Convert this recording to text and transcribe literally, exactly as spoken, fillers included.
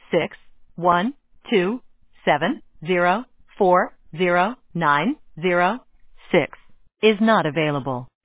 six one two seven zero four zero nine zero six is not available.